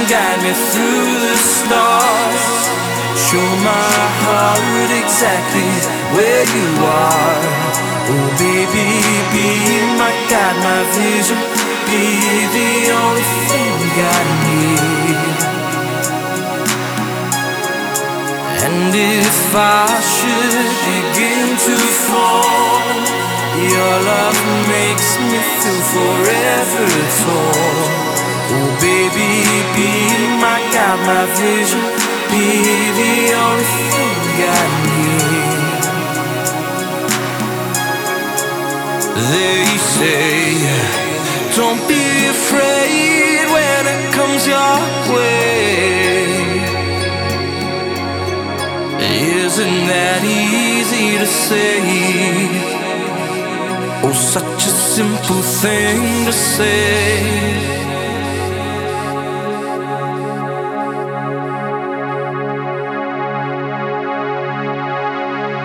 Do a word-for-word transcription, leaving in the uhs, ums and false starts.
guide me through the stars. Show my heart exactly where you are. Oh baby, be my guide, my vision. Be the only thing I need. And if I should begin to fall, your love makes me feel forever tall. Oh baby, be my guide, my vision. Be the only thing I need. They say, don't be afraid when it comes your way. Isn't that easy to say? Oh, such a simple thing to say.